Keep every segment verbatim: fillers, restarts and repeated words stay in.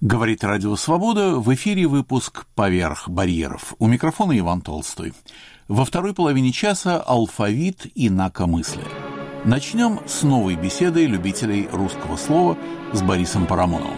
Говорит Радио Свобода, в эфире выпуск «Поверх барьеров». У микрофона Иван Толстой. Во второй половине часа алфавит инакомыслия. Начнем с новой беседы любителей русского слова с Борисом Парамоновым.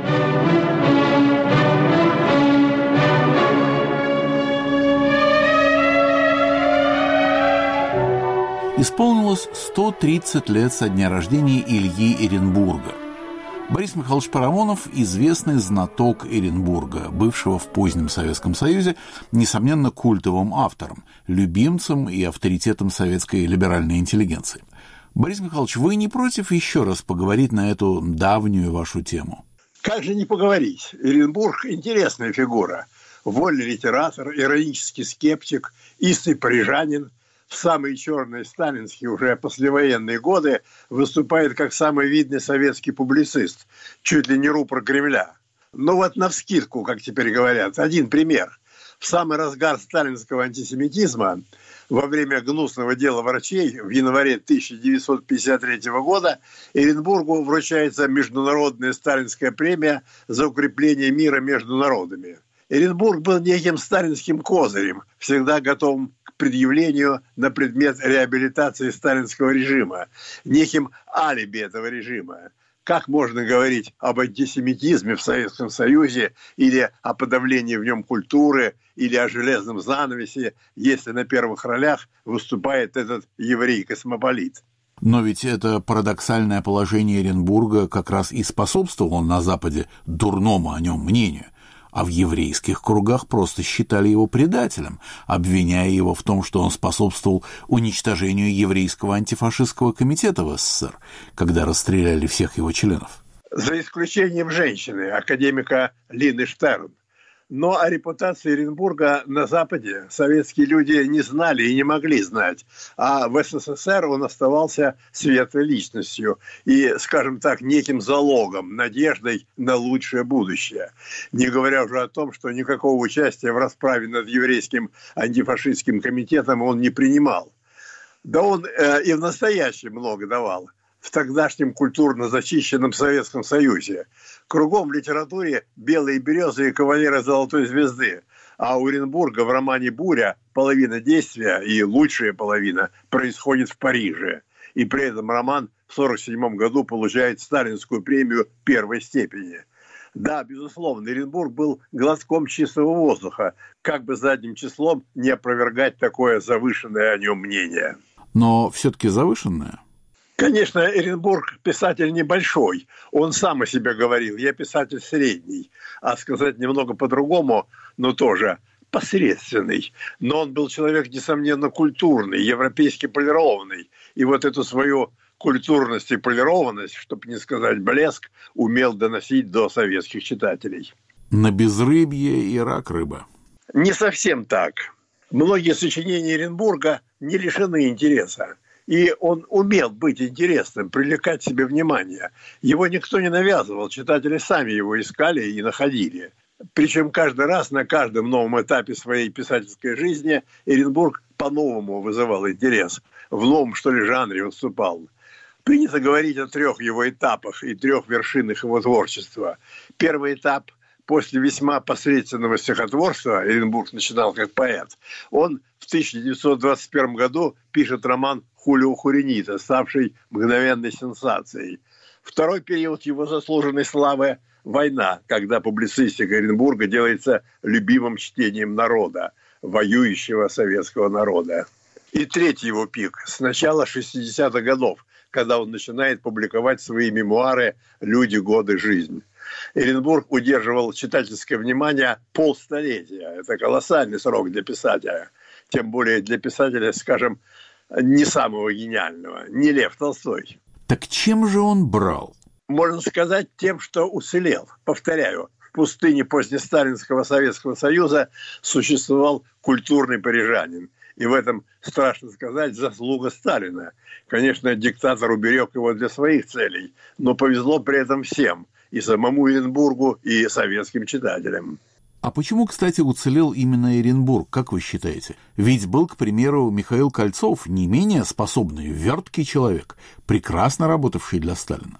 Исполнилось сто тридцать лет со дня рождения Ильи Эренбурга. Борис Михайлович Парамонов – известный знаток Эренбурга, бывшего в позднем Советском Союзе, несомненно, культовым автором, любимцем и авторитетом советской либеральной интеллигенции. Борис Михайлович, вы не против еще раз поговорить на эту давнюю вашу тему? Как же не поговорить? Эренбург – интересная фигура. Вольный литератор, иронический скептик, истый парижанин. В самые черные сталинские уже послевоенные годы выступает как самый видный советский публицист, чуть ли не рупор Кремля. Ну вот навскидку, как теперь говорят, один пример. В самый разгар сталинского антисемитизма во время гнусного дела врачей в январе тысяча девятьсот пятьдесят третьего года Эренбургу вручается международная сталинская премия за укрепление мира между народами. Эренбург был неким сталинским козырем, всегда готовым к предъявлению на предмет реабилитации сталинского режима, неким алиби этого режима. Как можно говорить об антисемитизме в Советском Союзе или о подавлении в нем культуры, или о железном занавесе, если на первых ролях выступает этот еврей-космополит? Но ведь это парадоксальное положение Эренбурга как раз и способствовало на Западе дурному о нем мнению. А в еврейских кругах просто считали его предателем, обвиняя его в том, что он способствовал уничтожению еврейского антифашистского комитета в СССР, когда расстреляли всех его членов. За исключением женщины, академика Лины Штерн. Но о репутации Эренбурга на Западе советские люди не знали и не могли знать. А в СССР он оставался светлой личностью и, скажем так, неким залогом, надеждой на лучшее будущее. Не говоря уже о том, что никакого участия в расправе над еврейским антифашистским комитетом он не принимал. Да он э, и в настоящем много давал. В тогдашнем культурно зачищенном Советском Союзе. Кругом в литературе белые березы и кавалеры Золотой Звезды. А у Эренбурга в романе «Буря» половина действия и лучшая половина происходит в Париже. И при этом роман в сорок седьмом году получает сталинскую премию первой степени. Да, безусловно, Эренбург был глотком чистого воздуха, как бы задним числом не опровергать такое завышенное о нем мнение. Но все-таки завышенное? Конечно, Эренбург писатель небольшой. Он сам о себе говорил, я писатель средний. А сказать немного по-другому, но тоже посредственный. Но он был человек, несомненно, культурный, европейски полированный. И вот эту свою культурность и полированность, чтобы не сказать блеск, умел доносить до советских читателей. На безрыбье и рак рыба. Не совсем так. Многие сочинения Эренбурга не лишены интереса. И он умел быть интересным, привлекать к себе внимание. Его никто не навязывал, читатели сами его искали и находили. Причем каждый раз, на каждом новом этапе своей писательской жизни Эренбург по-новому вызывал интерес. В новом, что ли, жанре выступал. Принято говорить о трех его этапах и трех вершинах его творчества. Первый этап – после весьма посредственного стихотворства, Эренбург начинал как поэт, он в тысяча девятьсот двадцать первом году пишет роман «Хулио Хуринита», ставший мгновенной сенсацией. Второй период его заслуженной славы – война, когда публицистика Эренбурга делается любимым чтением народа, воюющего советского народа. И третий его пик – с начала шестидесятых годов, когда он начинает публиковать свои мемуары «Люди, годы, жизнь». Эренбург удерживал читательское внимание полстолетия. Это колоссальный срок для писателя. Тем более для писателя, скажем, не самого гениального, не Лев Толстой. Так чем же он брал? Можно сказать, тем, что уцелел. Повторяю, в пустыне позднесталинского Советского Союза существовал культурный парижанин. И в этом, страшно сказать, заслуга Сталина. Конечно, диктатор уберег его для своих целей, но повезло при этом всем. И самому Эренбургу, и советским читателям. А почему, кстати, уцелел именно Эренбург, как вы считаете? Ведь был, к примеру, Михаил Кольцов, не менее способный, верткий человек, прекрасно работавший для Сталина.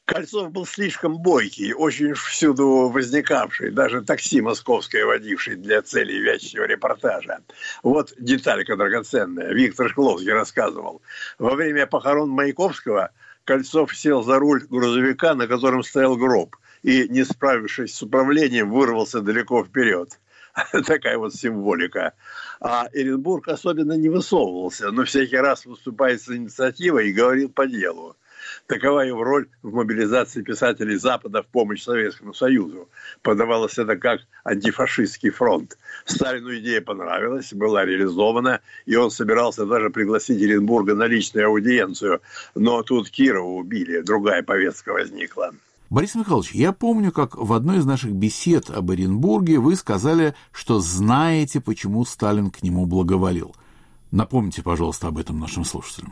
Кольцов был слишком бойкий, очень всюду возникавший, даже такси московское водивший для целей вязчего репортажа. Вот деталька драгоценная. Виктор Шкловский рассказывал. Во время похорон Маяковского Кольцов сел за руль грузовика, на котором стоял гроб, и, не справившись с управлением, вырвался далеко вперед. Такая вот символика. А Эренбург особенно не высовывался, но всякий раз выступает с инициативой и говорил по делу. Такова его роль в мобилизации писателей Запада в помощь Советскому Союзу. Подавалось это как антифашистский фронт. Сталину идея понравилась, была реализована, и он собирался даже пригласить Эренбурга на личную аудиенцию. Но тут Кирова убили, другая повестка возникла. Борис Михайлович, я помню, как в одной из наших бесед об Эренбурге вы сказали, что знаете, почему Сталин к нему благоволил. Напомните, пожалуйста, об этом нашим слушателям.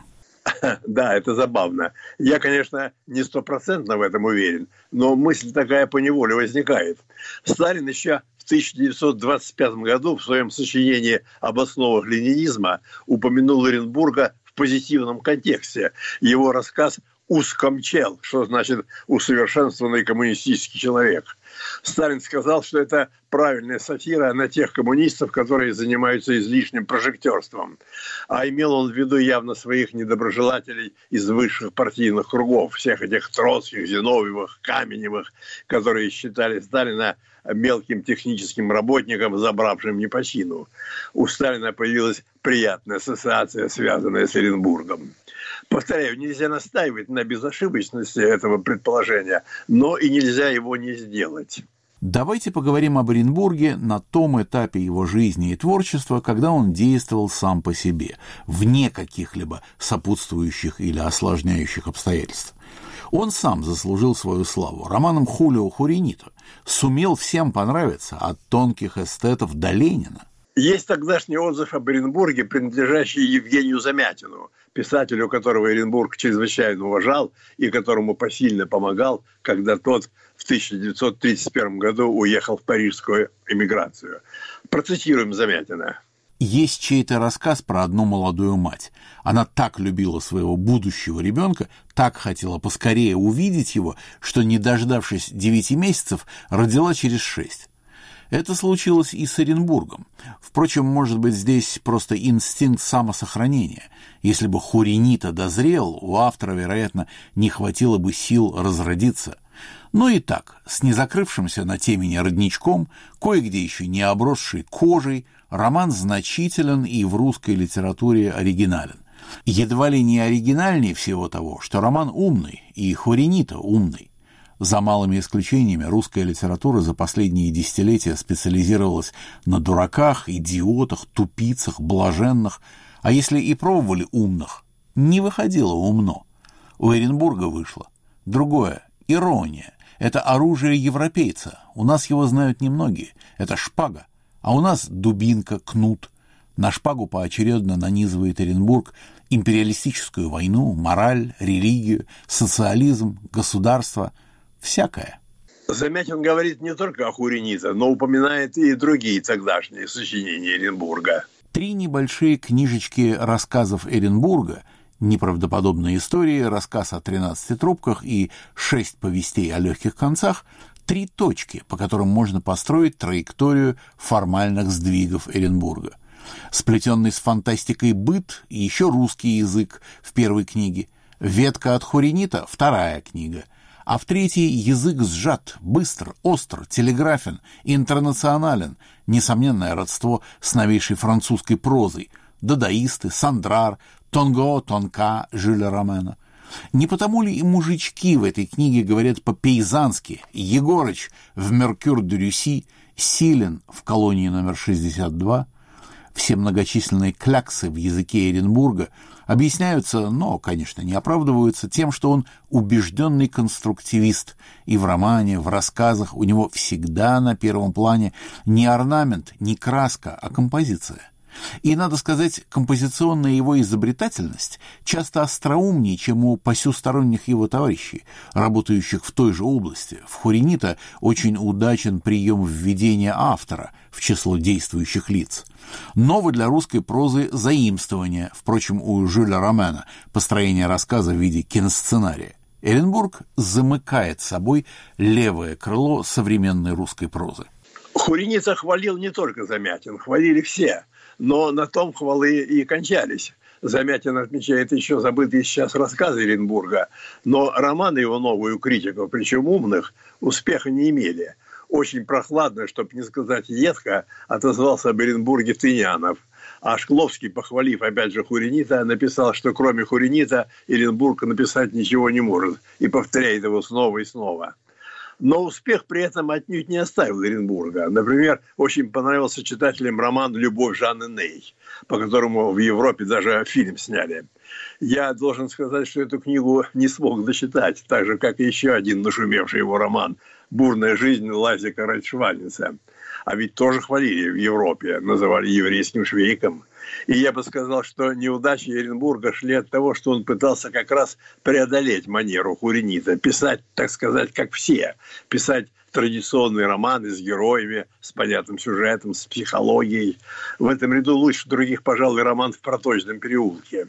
Да, это забавно. Я, конечно, не стопроцентно в этом уверен, но мысль такая поневоле возникает. Сталин еще в тысяча девятьсот двадцать пятом году в своем сочинении об основах ленинизма упомянул Эренбурга в позитивном контексте. Его рассказ «Ускомчел», что значит «усовершенствованный коммунистический человек». Сталин сказал, что это правильная сатира на тех коммунистов, которые занимаются излишним прожектерством. А имел он в виду явно своих недоброжелателей из высших партийных кругов, всех этих Троцких, Зиновьевых, Каменевых, которые считали Сталина мелким техническим работником, забравшим не по чину. У Сталина появилась приятная ассоциация, связанная с Эренбургом. Повторяю, нельзя настаивать на безошибочности этого предположения, но и нельзя его не сделать. Давайте поговорим об Эренбурге на том этапе его жизни и творчества, когда он действовал сам по себе, вне каких-либо сопутствующих или осложняющих обстоятельств. Он сам заслужил свою славу романом Хулио Хуринита, сумел всем понравиться, от тонких эстетов до Ленина. Есть тогдашний отзыв об Эренбурге, принадлежащий Евгению Замятину, писателю, которого Эренбург чрезвычайно уважал и которому посильно помогал, когда тот в тысяча девятьсот тридцать первом году уехал в парижскую эмиграцию. Процитируем Замятина. Есть чей-то рассказ про одну молодую мать. Она так любила своего будущего ребенка, так хотела поскорее увидеть его, что, не дождавшись девяти месяцев, родила через шесть. Это случилось и с Эренбургом. Впрочем, может быть, здесь просто инстинкт самосохранения. Если бы Хуринита дозрел, у автора, вероятно, не хватило бы сил разродиться. Но и так, с незакрывшимся на темени родничком, кое-где еще не обросший кожей, роман значителен и в русской литературе оригинален. Едва ли не оригинальнее всего того, что роман умный, и Хуринита умный. За малыми исключениями, русская литература за последние десятилетия специализировалась на дураках, идиотах, тупицах, блаженных, а если и пробовали умных, не выходило умно. У Эренбурга вышло другое — ирония. Это оружие европейца, у нас его знают немногие, это шпага, а у нас дубинка, кнут. На шпагу поочередно нанизывает Эренбург империалистическую войну, мораль, религию, социализм, государство — всякое. Замятин говорит не только о Хурините, но упоминает и другие тогдашние сочинения Эренбурга. Три небольшие книжечки рассказов Эренбурга, неправдоподобные истории, рассказ о тринадцати трубках и шесть повестей о легких концах — три точки, по которым можно построить траекторию формальных сдвигов Эренбурга. Сплетенный с фантастикой быт и еще русский язык в первой книге, ветка от Хуринита — вторая книга, а в третьей язык сжат, быстр, остр, телеграфен, интернационален, несомненное родство с новейшей французской прозой, дадаисты, Сандрар, Тонго, Тонка, Жюля Ромена. Не потому ли и мужички в этой книге говорят по-пейзански? Егорыч в «Меркюр де Рюсси», Силен в «Колонии номер шестьдесят два». Все многочисленные кляксы в языке Эренбурга объясняются, но, конечно, не оправдываются тем, что он убежденный конструктивист, и в романе, в рассказах у него всегда на первом плане не орнамент, не краска, а композиция. И, надо сказать, композиционная его изобретательность часто остроумнее, чем у посюсторонних его товарищей, работающих в той же области. В Хуринита очень удачен прием введения автора в число действующих лиц. Ново для русской прозы заимствование, впрочем, у Жюля Ромена, построение рассказа в виде киносценария. Эренбург замыкает собой левое крыло современной русской прозы. Хуреница хвалил не только Замятин, хвалили все, но на том хвалы и кончались. Замятин отмечает еще забытые сейчас рассказы Эренбурга, но романы его новую критику, причем умных, успеха не имели. Очень прохладно, чтобы не сказать едко, отозвался об Эренбурге Тынянов. А Шкловский, похвалив опять же Хуреница, написал, что кроме Хуреница Эренбург написать ничего не может, и повторяет его снова и снова. Но успех при этом отнюдь не оставил Эренбурга. Например, очень понравился читателям роман «Любовь Жанны Ней», по которому в Европе даже фильм сняли. Я должен сказать, что эту книгу не смог дочитать, так же, как и еще один нашумевший его роман «Бурная жизнь» Лазика Райчвальница. А ведь тоже хвалили в Европе, называли еврейским швейком. И я бы сказал, что неудачи Эренбурга шли от того, что он пытался как раз преодолеть манеру Хуреница, писать, так сказать, как все, писать традиционные романы с героями, с понятным сюжетом, с психологией. В этом ряду лучше других, пожалуй, роман «В проточном переулке».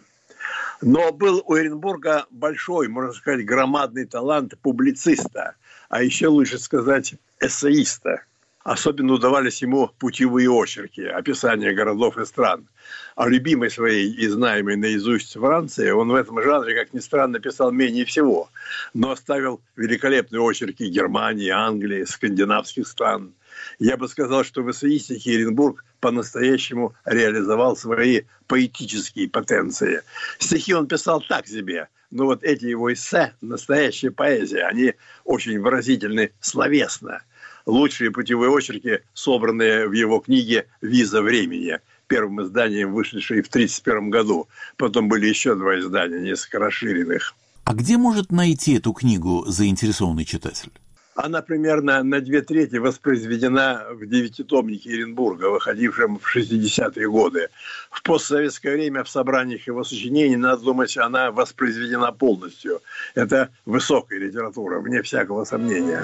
Но был у Эренбурга большой, можно сказать, громадный талант публициста, а еще лучше сказать эссеиста. Особенно удавались ему путевые очерки, описания городов и стран. О любимой своей и знаемой наизусть Франции он в этом жанре, как ни странно, писал менее всего, но оставил великолепные очерки Германии, Англии, скандинавских стран. Я бы сказал, что в эссеистике Эренбург по-настоящему реализовал свои поэтические потенции. Стихи он писал так себе, но вот эти его эссе – настоящая поэзия, они очень выразительны словесно. Лучшие путевые очерки, собранные в его книге «Виза времени», первым изданием, вышедшей в тридцать первом году. Потом были еще два издания, несколько расширенных. А где может найти эту книгу заинтересованный читатель? Она примерно на две трети воспроизведена в девятитомнике Эренбурга, выходившем в шестидесятые годы. В постсоветское время в собраниях его сочинений, надо думать, она воспроизведена полностью. Это высокая литература, вне всякого сомнения.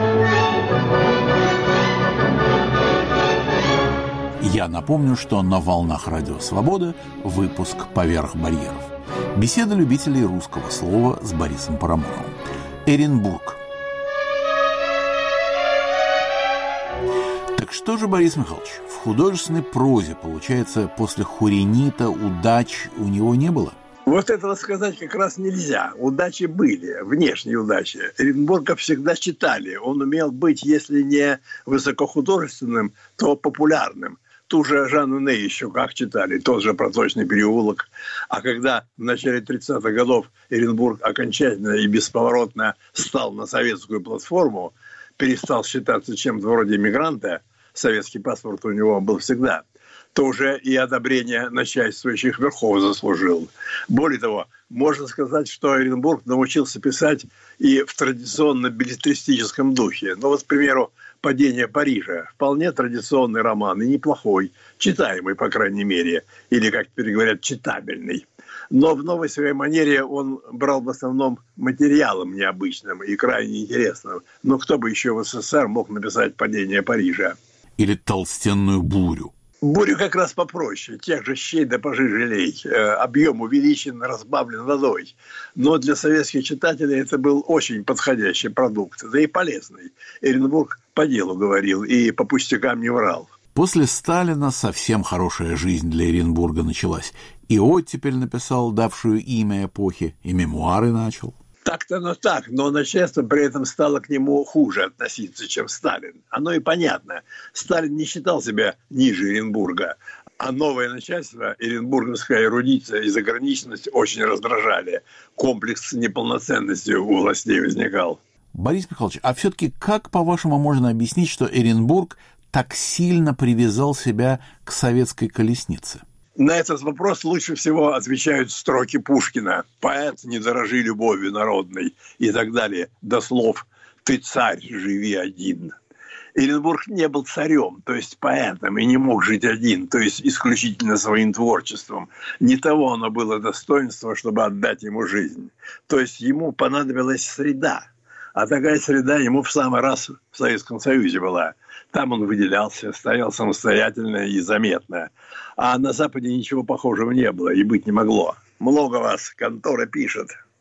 Я напомню, что на волнах Радио Свобода выпуск «Поверх барьеров». Беседа любителей русского слова с Борисом Парамоновым. Эренбург. Так что же, Борис Михайлович, в художественной прозе, получается, после Хуренита удач у него не было? Вот этого сказать как раз нельзя. Удачи были, внешние удачи. Эренбурга всегда читали. Он умел быть, если не высокохудожественным, то популярным. Ту же Жанну Ней еще как читали, тот же «Проточный переулок». А когда в начале тридцатых годов Эренбург окончательно и бесповоротно стал на советскую платформу, перестал считаться чем-то вроде эмигранта, советский паспорт у него был всегда, то уже и одобрение начальствующих верхов заслужил. Более того, можно сказать, что Эренбург научился писать и в традиционно-беллетристическом духе. Ну вот, к примеру, «Падение Парижа» – вполне традиционный роман, и неплохой, читаемый, по крайней мере, или, как теперь говорят, читабельный. Но в новой своей манере он брал в основном материалом необычным и крайне интересным. Но кто бы еще в СССР мог написать «Падение Парижа»? Или «Толстенную бурю». Бурю как раз попроще. Тех же щей да пожиже лей. Объем увеличен, разбавлен водой. Но для советских читателей это был очень подходящий продукт. Да и полезный. Эренбург по делу говорил и по пустякам не врал. После Сталина совсем хорошая жизнь для Эренбурга началась. И оттепель написал, давшую имя эпохи, и мемуары начал. Так-то оно так, но начальство при этом стало к нему хуже относиться, чем Сталин. Оно и понятно. Сталин не считал себя ниже Эренбурга, а новое начальство, эренбургская эрудиция и заграничность очень раздражали. Комплекс неполноценности у властей возникал. Борис Михайлович, а все-таки как, по-вашему, можно объяснить, что Эренбург так сильно привязал себя к советской колеснице? На этот вопрос лучше всего отвечают строки Пушкина. «Поэт, не дорожи любовью народной» и так далее. До слов «Ты царь, живи один». Эренбург не был царем, то есть поэтом, и не мог жить один, то есть исключительно своим творчеством. Не того оно было достоинство, чтобы отдать ему жизнь. То есть ему понадобилась среда. А такая среда ему в самый раз в Советском Союзе была. Там он выделялся, стоял самостоятельно и заметно. А на Западе ничего похожего не было и быть не могло. Много вас, контора пишет.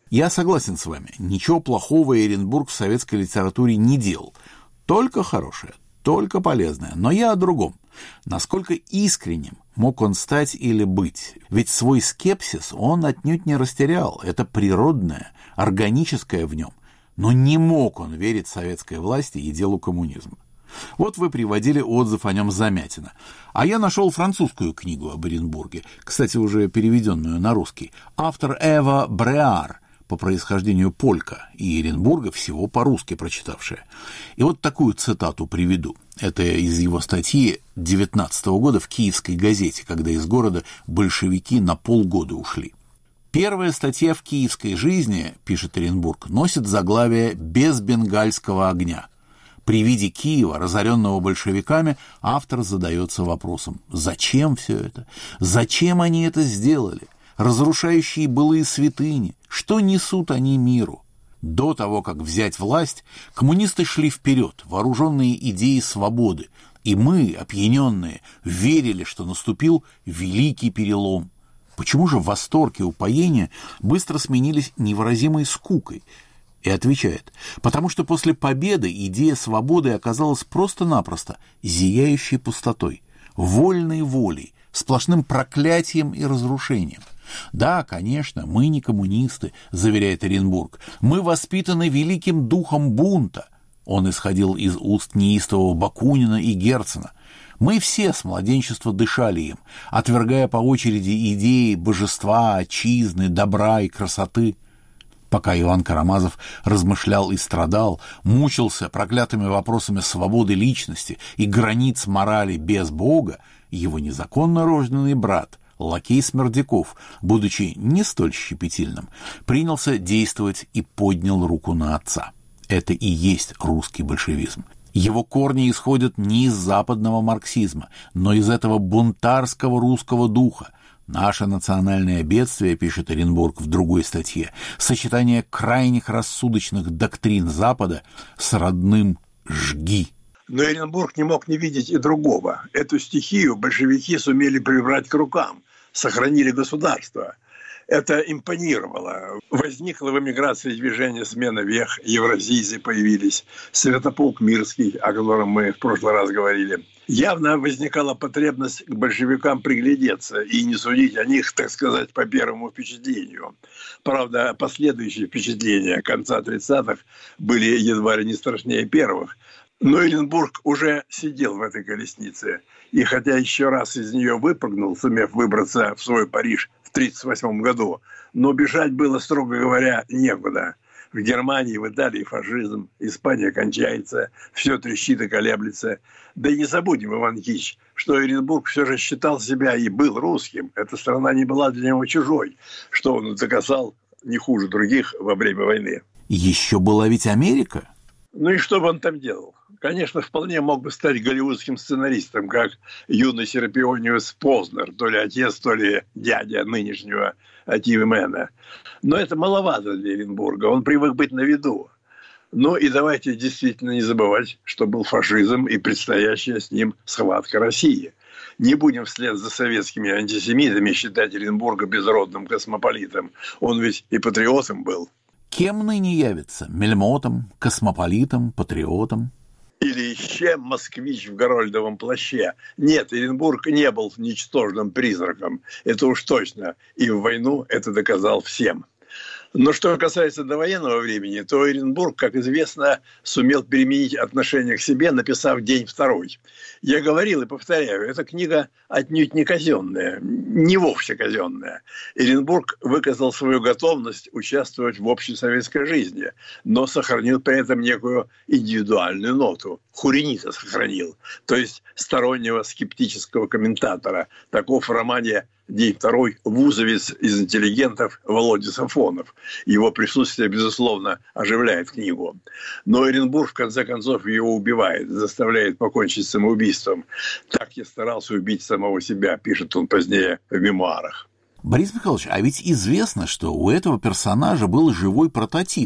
Я согласен с вами, ничего плохого Эренбург в советской литературе не делал. Только хорошее, только полезное. Но я о другом. Насколько искренним мог он стать или быть? Ведь свой скепсис он отнюдь не растерял. Это природное, органическое в нем. Но не мог он верить советской власти и делу коммунизма. Вот вы приводили отзыв о нем Замятина. А я нашел французскую книгу об Эренбурге, кстати, уже переведенную на русский. Автор Эва Бреар, по происхождению полька, и Эренбурга всего по-русски прочитавшая. И вот такую цитату приведу. Это из его статьи девятнадцатого года в «Киевской газете», когда из города большевики на полгода ушли. Первая статья в «Киевской жизни», пишет Эренбург, носит заглавие «Без бенгальского огня». При виде Киева, разоренного большевиками, автор задается вопросом: зачем все это? Зачем они это сделали? Разрушающие былые святыни, что несут они миру? До того, как взять власть, коммунисты шли вперед, вооруженные идеей свободы, и мы, опьяненные, верили, что наступил великий перелом. Почему же восторг и упоение быстро сменились невыразимой скукой? И отвечает: потому что после победы идея свободы оказалась просто-напросто зияющей пустотой, вольной волей, сплошным проклятием и разрушением. Да, конечно, мы не коммунисты, заверяет Эренбург, мы воспитаны великим духом бунта. Он исходил из уст неистового Бакунина и Герцена. Мы все с младенчества дышали им, отвергая по очереди идеи божества, отчизны, добра и красоты. Пока Иван Карамазов размышлял и страдал, мучился проклятыми вопросами свободы личности и границ морали без Бога, его незаконно рожденный брат, лакей Смердяков, будучи не столь щепетильным, принялся действовать и поднял руку на отца. Это и есть русский большевизм. Его корни исходят не из западного марксизма, но из этого бунтарского русского духа. Наше национальное бедствие, пишет Эренбург в другой статье, сочетание крайних рассудочных доктрин Запада с родным «жги». Но Эренбург не мог не видеть и другого. Эту стихию большевики сумели прибрать к рукам, сохранили государство. Это импонировало. Возникло в эмиграции движение «Смена вех», евразийцы появились, Святополк Мирский, о котором мы в прошлый раз говорили. Явно возникала потребность к большевикам приглядеться и не судить о них, так сказать, по первому впечатлению. Правда, последующие впечатления конца тридцатых были едва ли не страшнее первых. Но Эренбург уже сидел в этой колеснице. И хотя еще раз из нее выпрыгнул, сумев выбраться в свой Париж в тридцать восьмом году, но бежать было, строго говоря, некуда. В Германии, в Италии фашизм, Испания кончается, все трещит и колеблется. Да и не забудем, Иван Никитич, что Эренбург все же считал себя и был русским. Эта страна не была для него чужой, что он доказал не хуже других во время войны. Еще была ведь Америка. Ну и что бы он там делал? Конечно, вполне мог бы стать голливудским сценаристом, как юный Серапиониус Познер, то ли отец, то ли дядя нынешнего ти ви-мэна. Но это маловато для Эренбурга, он привык быть на виду. Ну и давайте действительно не забывать, что был фашизм и предстоящая с ним схватка России. Не будем вслед за советскими антисемитами считать Эренбурга безродным космополитом. Он ведь и патриотом был. Кем ныне явится? Мельмотом, космополитом, патриотом? Или еще москвич в горольдовом плаще. Нет, Эренбург не был ничтожным призраком. Это уж точно. И в войну это доказал всем. Но что касается довоенного времени, то Эренбург, как известно, сумел переменить отношение к себе, написав «День второй». Я говорил и повторяю, эта книга отнюдь не казенная, не вовсе казенная. Эренбург выказал свою готовность участвовать в общесоветской жизни, но сохранил при этом некую индивидуальную ноту. Хуренита сохранил, то есть стороннего скептического комментатора. Таков в романе «День второй» вузовец из интеллигентов Володя Сафонов. Его присутствие, безусловно, оживляет книгу. Но Эренбург, в конце концов, его убивает, заставляет покончить самоубийством. «Так я старался убить самого себя», пишет он позднее в мемуарах. Борис Михайлович, а ведь известно, что у этого персонажа был живой прототип.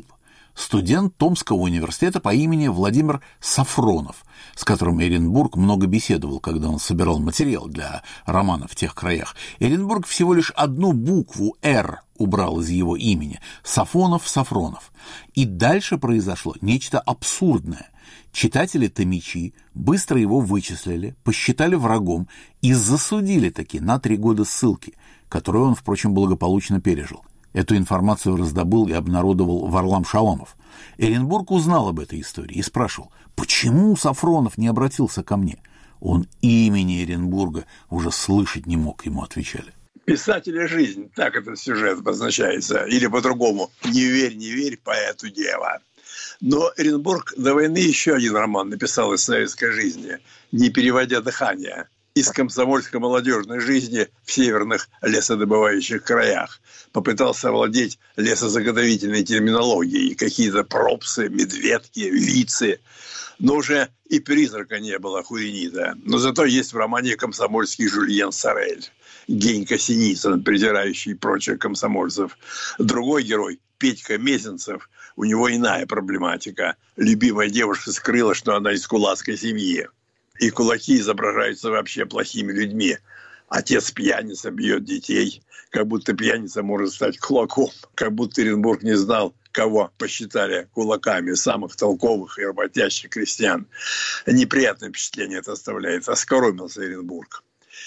студент Томского университета по имени Владимир Сафронов, с которым Эренбург много беседовал, когда он собирал материал для романа «В тех краях». Эренбург всего лишь одну букву «Р» убрал из его имени – Сафонов-Сафронов. И дальше произошло нечто абсурдное. Читатели-томичи быстро его вычислили, посчитали врагом и засудили таки на три года ссылки, которую он, впрочем, благополучно пережил. Эту информацию раздобыл и обнародовал Варлам Шаламов. Эренбург узнал об этой истории и спрашивал, почему Сафронов не обратился ко мне? Он имени Эренбурга уже слышать не мог, ему отвечали. Писателя жизнь, так этот сюжет обозначается. Или по-другому, не верь, не верь, поэту дева. Но Эренбург до войны еще один роман написал из советской жизни, не переводя дыхание, из комсомольской молодежной жизни в северных лесодобывающих краях. Попытался овладеть лесозаготовительной терминологией, какие-то пропсы, медведки, вицы. Но уже и призрака не было Хуренита. Но зато есть в романе комсомольский Жюльен Сорель, Генька Синицын, презирающий прочих комсомольцев. Другой герой, Петька Мезенцев, у него иная проблематика. Любимая девушка скрыла, что она из кулацкой семьи. И кулаки изображаются вообще плохими людьми. Отец пьяница бьет детей, как будто пьяница может стать кулаком, как будто Эренбург не знал, кого посчитали кулаками, самых толковых и работящих крестьян. Неприятное впечатление это оставляет. Оскоромился Эренбург.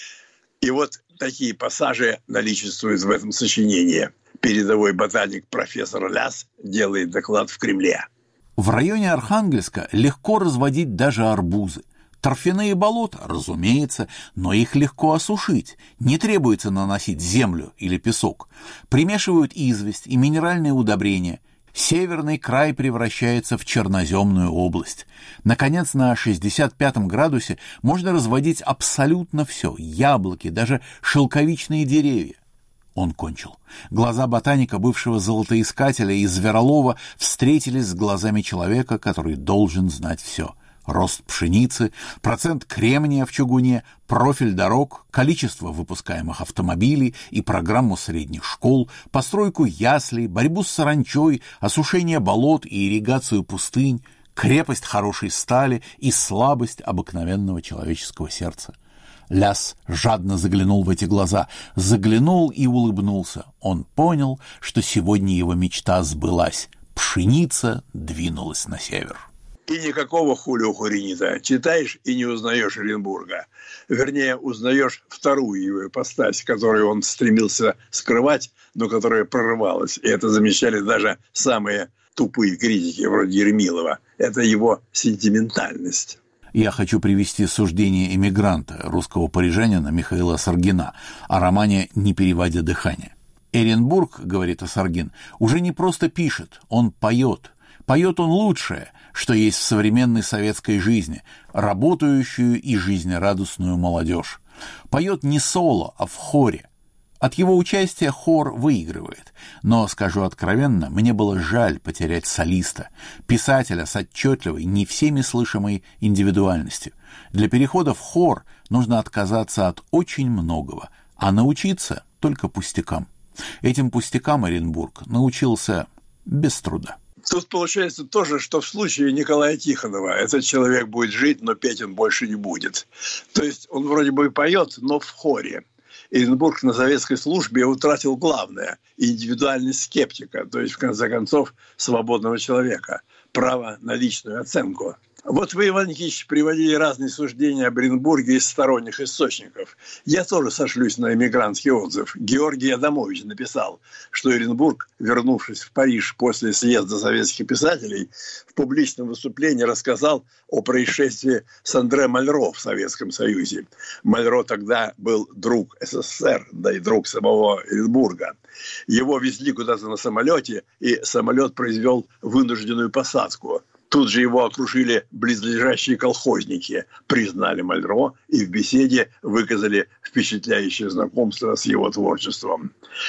И вот такие пассажи наличествуют в этом сочинении. Передовой ботаник профессор Ляс делает доклад в Кремле. В районе Архангельска легко разводить даже арбузы. Торфяные болота, разумеется, но их легко осушить. Не требуется наносить землю или песок. Примешивают известь и минеральные удобрения. Северный край превращается в черноземную область. Наконец, на шестьдесят пятом градусе можно разводить абсолютно все. Яблоки, даже шелковичные деревья. Он кончил. Глаза ботаника, бывшего золотоискателя и зверолова, встретились с глазами человека, который должен знать все. Рост пшеницы, процент кремния в чугуне, профиль дорог, количество выпускаемых автомобилей и программу средних школ, постройку яслей, борьбу с саранчой, осушение болот и ирригацию пустынь, крепость хорошей стали и слабость обыкновенного человеческого сердца. Ляс жадно заглянул в эти глаза, заглянул и улыбнулся. Он понял, что сегодня его мечта сбылась. Пшеница двинулась на север. И никакого Хулио Хуренита. Читаешь и не узнаешь Эренбурга. Вернее, узнаешь вторую его ипостась, которую он стремился скрывать, но которая прорывалась. И это замечали даже самые тупые критики, вроде Ермилова. Это его сентиментальность. Я хочу привести суждение эмигранта, русского парижанина Михаила Саргина о романе «Не переводя дыхание». Эренбург, говорит Саргин, уже не просто пишет, он поет. Поет он лучшее, что есть в современной советской жизни, работающую и жизнерадостную молодежь. Поет не соло, а в хоре. От его участия хор выигрывает. Но, скажу откровенно, мне было жаль потерять солиста, писателя с отчетливой, не всеми слышимой индивидуальностью. Для перехода в хор нужно отказаться от очень многого, а научиться только пустякам. Этим пустякам Эренбург научился без труда. Тут получается тоже, что в случае Николая Тихонова этот человек будет жить, но петь он больше не будет. То есть он вроде бы и поет, но в хоре. Эренбург на советской службе утратил главное – индивидуальность скептика, то есть, в конце концов, свободного человека, право на личную оценку. Вот вы, Иван Никитич, приводили разные суждения об Эренбурге из сторонних источников. Я тоже сошлюсь на эмигрантский отзыв. Георгий Адамович написал, что Эренбург, вернувшись в Париж после съезда советских писателей, в публичном выступлении рассказал о происшествии с Андре Мальро в Советском Союзе. Мальро тогда был друг СССР, да и друг самого Эренбурга. Его везли куда-то на самолете, и самолет произвел вынужденную посадку. Тут же его окружили близлежащие колхозники, признали Мальро и в беседе выказали впечатляющее знакомство с его творчеством.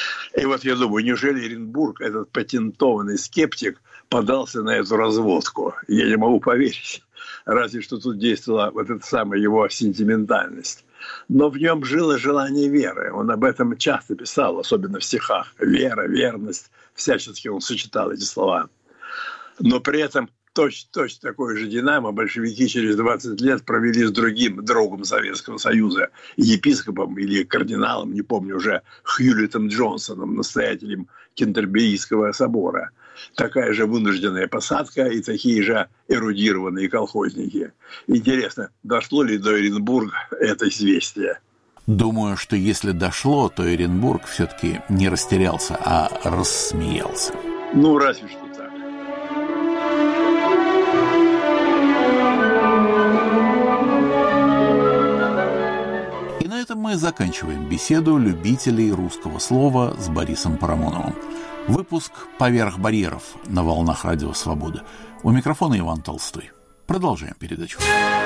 И вот я думаю, неужели Эренбург, этот патентованный скептик, подался на эту разводку? Я не могу поверить. Разве что тут действовала вот эта самая его сентиментальность. Но в нем жило желание веры. Он об этом часто писал, особенно в стихах. Вера, верность. Всячески он сочетал эти слова. Но при этом точно, точно такое же «Динамо» большевики через двадцать лет провели с другим другом Советского Союза, епископом или кардиналом, не помню уже, Хьюлитом Джонсоном, настоятелем Кентерберийского собора. Такая же вынужденная посадка и такие же эрудированные колхозники. Интересно, дошло ли до Оренбурга это известие? Думаю, что если дошло, то Оренбург все-таки не растерялся, а рассмеялся. Ну, разве что так. И на этом мы заканчиваем беседу любителей русского слова с Борисом Парамоновым. Выпуск «Поверх барьеров» на волнах Радио Свобода. У микрофона Иван Толстой. Продолжаем передачу.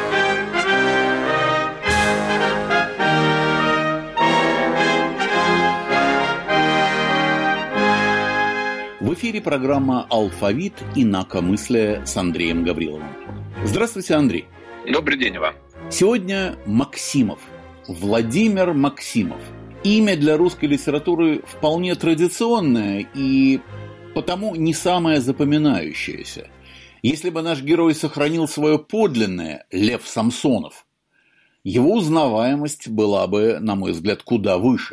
В эфире программа «Алфавит. Инакомыслие» с Андреем Гавриловым. Здравствуйте, Андрей. Добрый день, Иван. Сегодня Максимов. Владимир Максимов. Имя для русской литературы вполне традиционное и потому не самое запоминающееся. Если бы наш герой сохранил свое подлинное Лев Самсонов, его узнаваемость была бы, на мой взгляд, куда выше.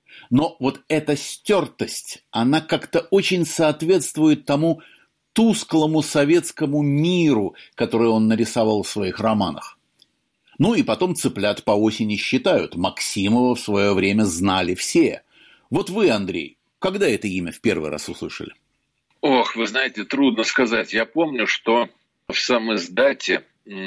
Но вот эта стертость, она как-то очень соответствует тому тусклому советскому миру, который он нарисовал в своих романах. Ну и потом цыплят по осени считают. Максимова в свое время знали все. Вот вы, Андрей, когда это имя в первый раз услышали? Ох, вы знаете, трудно сказать. Я помню, что в самиздате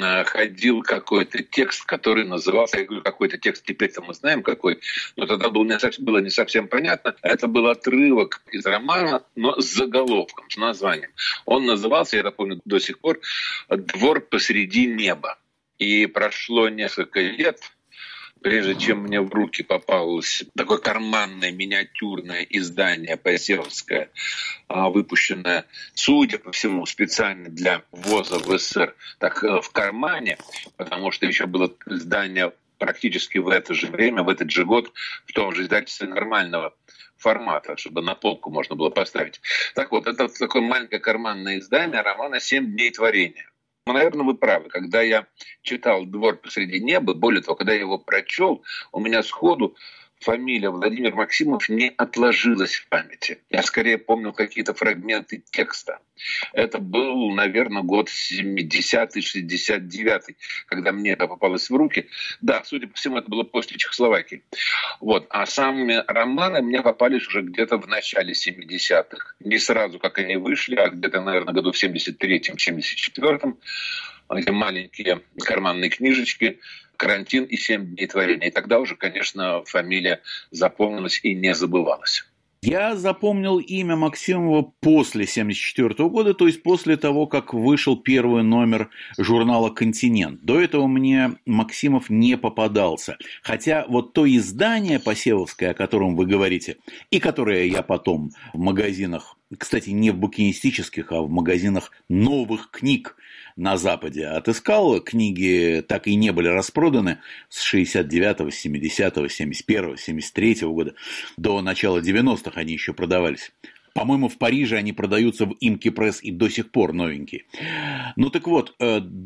ходил какой-то текст, который назывался, я говорю, какой-то текст, теперь-то мы знаем какой, но тогда было не, совсем, было не совсем понятно. Это был отрывок из романа, но с заголовком, с названием. Он назывался, я это помню до сих пор, «Двор посреди неба». И прошло несколько лет, прежде чем мне в руки попалось такое карманное миниатюрное издание Посевское, выпущенное, судя по всему, специально для ввоза в СССР, так в кармане, потому что еще было издание практически в это же время, в этот же год, в том же издательстве нормального формата, чтобы на полку можно было поставить. Так вот, это такое маленькое карманное издание романа «Семь дней творения». Ну, наверное, вы правы. Когда я читал «Двор посреди неба», более того, когда я его прочел, у меня сходу фамилия Владимир Максимов не отложилась в памяти. Я скорее помнил какие-то фрагменты текста. Это был, наверное, год семидесятый, шестьдесят девятый, когда мне это попалось в руки. Да, судя по всему, это было после Чехословакии. Вот. А сами романы мне попались уже где-то в начале семидесятых. Не сразу, как они вышли, а где-то, наверное, году в семьдесят третьем, семьдесят четвёртом. Эти маленькие карманные книжечки «Карантин» и «Семь дней творения». И тогда уже, конечно, фамилия запомнилась и не забывалась. Я запомнил имя Максимова после семьдесят четвёртого года, то есть после того, как вышел первый номер журнала «Континент». До этого мне Максимов не попадался. Хотя вот то издание посевовское, о котором вы говорите, и которое я потом в магазинах, кстати, не в букинистических, а в магазинах новых книг на Западе отыскал, книги так и не были распроданы с шестьдесят девятого, семидесятого, семьдесят первого, семьдесят третьего года. До начала девяностых они еще продавались. По-моему, в Париже они продаются в Имки Пресс и до сих пор новенькие. Ну так вот,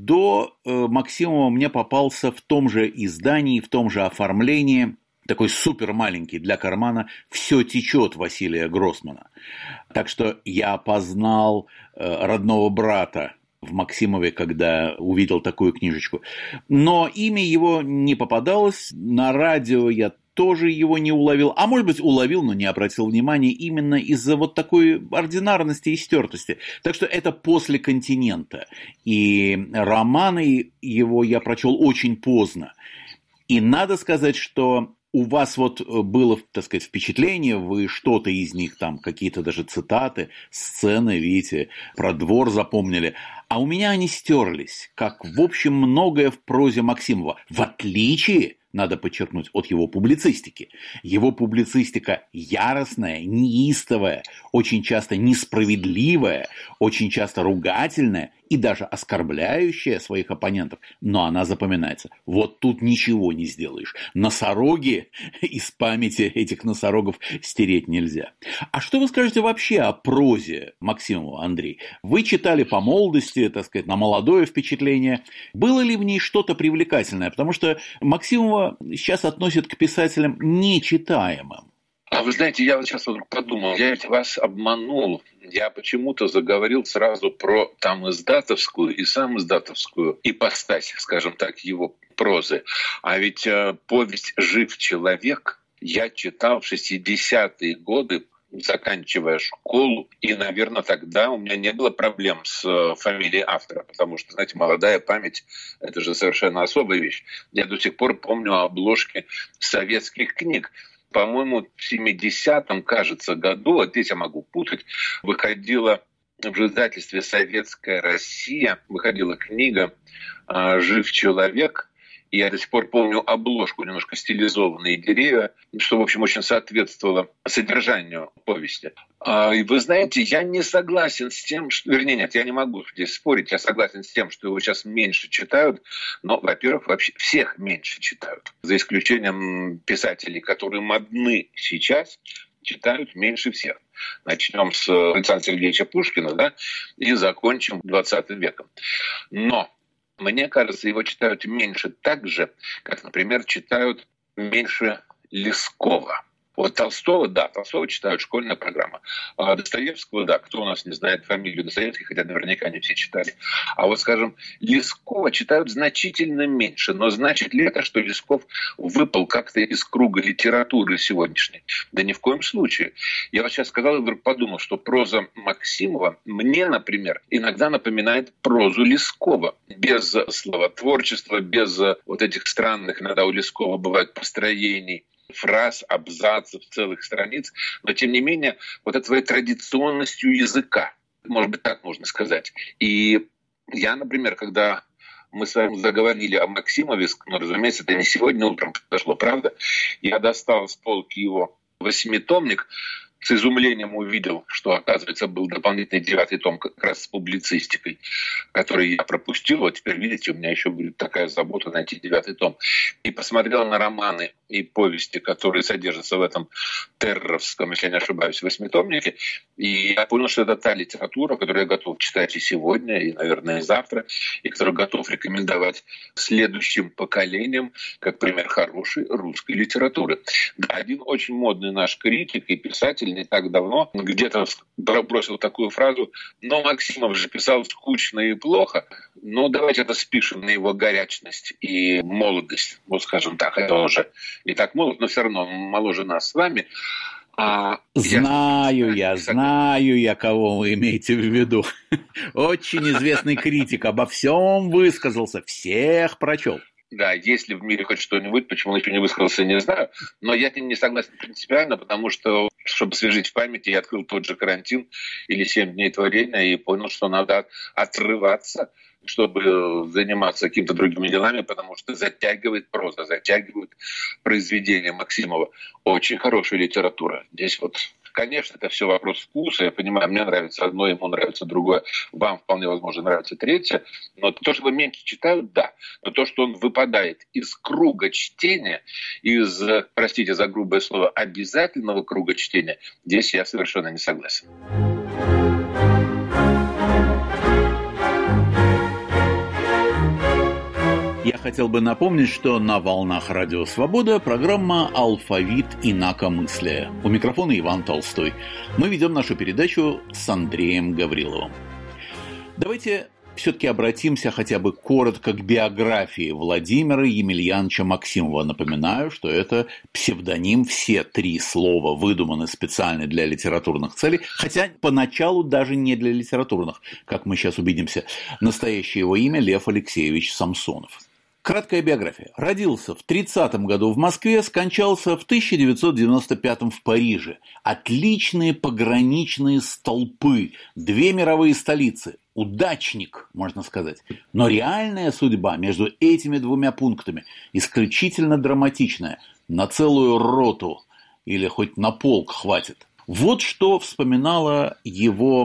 до Максимова мне попался в том же издании, в том же оформлении такой супер маленький для кармана «Все течет» Василия Гроссмана. Так что я познал родного брата в Максимове, когда увидел такую книжечку. Но имя его не попадалось, на радио я тоже его не уловил, а может быть уловил, но не обратил внимания именно из-за вот такой ординарности и стертости. Так что это после «Континента». И романы его я прочел очень поздно. И надо сказать, что у вас вот было, так сказать, впечатление, вы что-то из них там, какие-то даже цитаты, сцены, видите, про двор запомнили, а у меня они стерлись, как, в общем, многое в прозе Максимова, в отличие, надо подчеркнуть, от его публицистики. Его публицистика яростная, неистовая, очень часто несправедливая, очень часто ругательная и даже оскорбляющая своих оппонентов, но она запоминается. Вот тут ничего не сделаешь. Носороги из памяти этих носорогов стереть нельзя. А что вы скажете вообще о прозе Максимова, Андрей? Вы читали по молодости, так сказать, на молодое впечатление. Было ли в ней что-то привлекательное? Потому что Максимова сейчас относят к писателям нечитаемым. А вы знаете, я вот сейчас вдруг подумал, я ведь вас обманул. Я почему-то заговорил сразу про там издатовскую и сам издатовскую ипостась, скажем так, его прозы. А ведь э, повесть «Жив человек» я читал в шестидесятые годы, заканчивая школу, и, наверное, тогда у меня не было проблем с фамилией автора, потому что, знаете, молодая память – это же совершенно особая вещь. Я до сих пор помню обложки советских книг. По-моему, в семидесятом, кажется, году, а здесь я могу путать, выходила в издательстве «Советская Россия», выходила книга «Жив человек». И я до сих пор помню обложку, немножко стилизованные деревья, что, в общем, очень соответствовало содержанию повести. И вы знаете, я не согласен с тем, что... Вернее, нет, я не могу здесь спорить. Я согласен с тем, что его сейчас меньше читают. Но, во-первых, вообще всех меньше читают. За исключением писателей, которые модны сейчас, читают меньше всех. Начнем с Александра Сергеевича Пушкина, да, и закончим двадцатым веком. Но мне кажется, его читают меньше так же, как, например, читают меньше Лескова. Вот Толстого, да, Толстого читают, школьная программа. А Достоевского, да, кто у нас не знает фамилию Достоевского, хотя наверняка не все читали. А вот, скажем, Лескова читают значительно меньше. Но значит ли это, что Лесков выпал как-то из круга литературы сегодняшней? Да ни в коем случае. Я вот сейчас сказал и вдруг подумал, что проза Максимова мне, например, иногда напоминает прозу Лескова. Без словотворчества, без вот этих странных, иногда у Лескова бывает построений, фраз, абзацев, целых страниц, но тем не менее вот этой своей традиционностью языка, может быть, так можно сказать. И я, например, когда мы с вами заговорили о Максимове, ну, разумеется, это не сегодня утром произошло, правда, я достал с полки его восьмитомник, с изумлением увидел, что, оказывается, был дополнительный девятый том как раз с публицистикой, который я пропустил. Вот теперь, видите, у меня еще будет такая забота найти девятый том. И посмотрел на романы и повести, которые содержатся в этом терроровском, если я не ошибаюсь, восьмитомнике. И я понял, что это та литература, которую я готов читать и сегодня, и, наверное, и завтра, и которую готов рекомендовать следующим поколениям, как пример хорошей русской литературы. Да, один очень модный наш критик и писатель не так давно где-то бросил такую фразу: «Но Максимов же писал скучно и плохо, но давайте это спишем на его горячность и молодость». Вот, скажем так, это уже не так молод, но все равно моложе нас с вами. А знаю я, я знаю я, кого вы имеете в виду. Очень известный критик, обо всем высказался, всех прочел. Да, есть ли в мире хоть что-нибудь, почему он еще не высказался, не знаю. Но я с ним не согласен принципиально, потому что, чтобы освежить в памяти, я открыл тот же «Карантин» или «Семь дней творения» и понял, что надо отрываться, чтобы заниматься какими-то другими делами, потому что затягивает проза, затягивает произведения Максимова. Очень хорошая литература. Здесь вот... Конечно, это все вопрос вкуса. Я понимаю, мне нравится одно, ему нравится другое, вам вполне возможно нравится третье. Но то, что вы меньше читают, да. Но то, что он выпадает из круга чтения, из, простите за грубое слово, обязательного круга чтения, здесь я совершенно не согласен. Я хотел бы напомнить, что на волнах Радио Свобода программа «Алфавит инакомыслия». У микрофона Иван Толстой. Мы ведем нашу передачу с Андреем Гавриловым. Давайте все-таки обратимся хотя бы коротко к биографии Владимира Емельяновича Максимова. Напоминаю, что это псевдоним, все три слова выдуманы специально для литературных целей, хотя поначалу даже не для литературных, как мы сейчас убедимся. Настоящее его имя – Лев Алексеевич Самсонов. Краткая биография. Родился в тридцатом году в Москве, скончался в тысяча девятьсот девяносто пятом в Париже. Отличные пограничные столпы, две мировые столицы. Удачник, можно сказать. Но реальная судьба между этими двумя пунктами исключительно драматичная. На целую роту или хоть на полк хватит. Вот что вспоминала его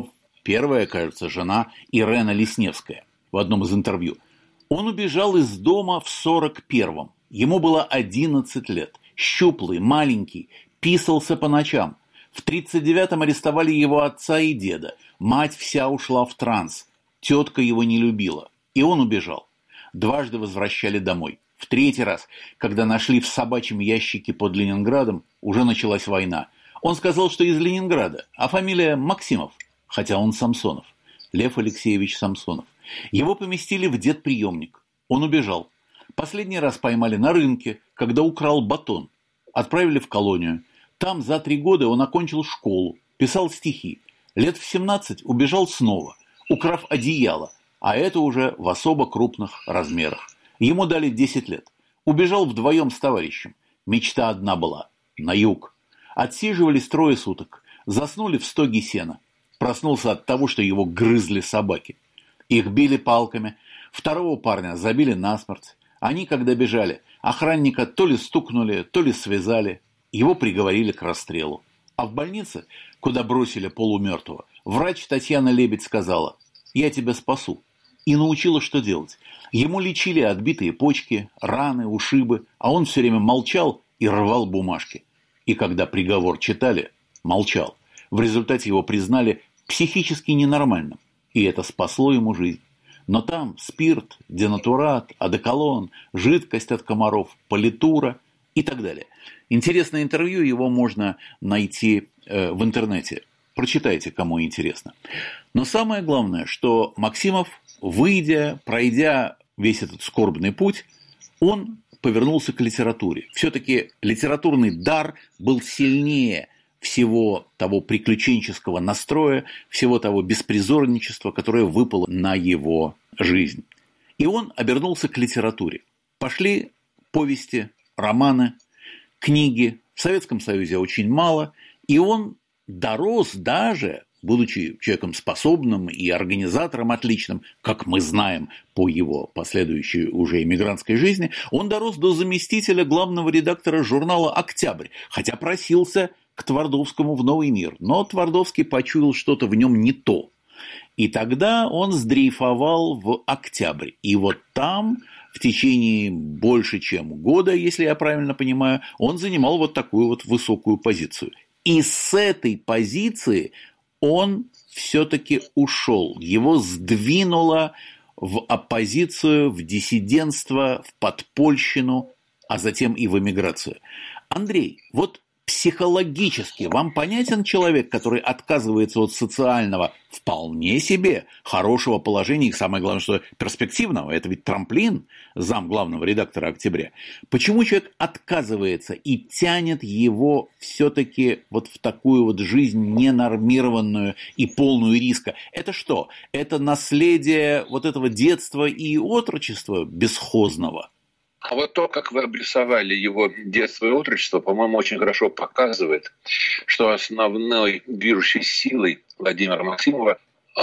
первая, кажется, жена Ирена Лесневская в одном из интервью. Он убежал из дома в сорок первом. Ему было одиннадцать лет. Щуплый, маленький, писался по ночам. В тридцать девятом арестовали его отца и деда. Мать вся ушла в транс. Тетка его не любила. И он убежал. Дважды возвращали домой. В третий раз, когда нашли в собачьем ящике под Ленинградом, уже началась война. Он сказал, что из Ленинграда, а фамилия Максимов, хотя он Самсонов. Лев Алексеевич Самсонов. Его поместили в детприемник. Он убежал. Последний раз поймали на рынке, когда украл батон. Отправили в колонию. Там за три года он окончил школу, писал стихи. Лет в семнадцать убежал снова, украв одеяло, а это уже в особо крупных размерах. Ему дали десять лет. Убежал вдвоем с товарищем. Мечта одна была – на юг. Отсиживались трое суток. Заснули в стоге сена. Проснулся от того, что его грызли собаки. Их били палками. Второго парня забили насмерть. Они, когда бежали, охранника то ли стукнули, то ли связали. Его приговорили к расстрелу. А в больнице, куда бросили полумертвого, врач Татьяна Лебедь сказала: «Я тебя спасу». И научила, что делать. Ему лечили отбитые почки, раны, ушибы, а он все время молчал и рвал бумажки. И когда приговор читали, молчал. В результате его признали психически ненормальным, и это спасло ему жизнь. Но там спирт, денатурат, одеколон, жидкость от комаров, политура и так далее. Интересное интервью, его можно найти э, в интернете. Прочитайте, кому интересно. Но самое главное, что Максимов, выйдя, пройдя весь этот скорбный путь, он повернулся к литературе. Все-таки литературный дар был сильнее всего того приключенческого настроя, всего того беспризорничества, которое выпало на его жизнь. И он обернулся к литературе. Пошли повести, романы, книги. В Советском Союзе очень мало. И он дорос даже, будучи человеком способным и организатором отличным, как мы знаем по его последующей уже эмигрантской жизни, он дорос до заместителя главного редактора журнала «Октябрь», хотя просился к Твардовскому в «Новый мир». Но Твардовский почуял что-то в нем не то. И тогда он сдрейфовал в «Октябрь». И вот там в течение больше чем года, если я правильно понимаю, он занимал вот такую вот высокую позицию. И с этой позиции он все-таки ушел. Его сдвинуло в оппозицию, в диссидентство, в подпольщину, а затем и в эмиграцию. Андрей, вот психологически вам понятен человек, который отказывается от социального, вполне себе хорошего положения, и самое главное, что перспективного, это ведь трамплин, зам главного редактора «Октября». Почему человек отказывается и тянет его все-таки вот в такую вот жизнь ненормированную и полную риска? Это что? Это наследие вот этого детства и отрочества бесхозного? А вот то, как вы обрисовали его детство и отрочество, по-моему, очень хорошо показывает, что основной движущей силой Владимира Максимова,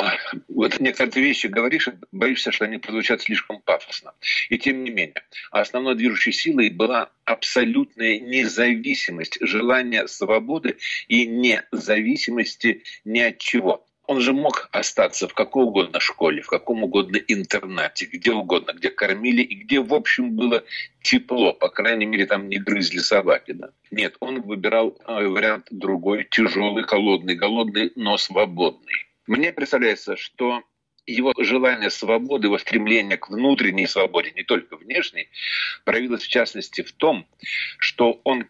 вот некоторые ты вещи говоришь, боишься, что они прозвучат слишком пафосно. И тем не менее, основной движущей силой была абсолютная независимость, желание свободы и независимости ни от чего. Он же мог остаться в какой угодно школе, в каком угодно интернате, где угодно, где кормили и где, в общем, было тепло. По крайней мере, там не грызли собаки. Да? Нет, он выбирал вариант другой, тяжелый, холодный, голодный, но свободный. Мне представляется, что его желание свободы, его стремление к внутренней свободе, не только внешней, проявилось в частности в том, что он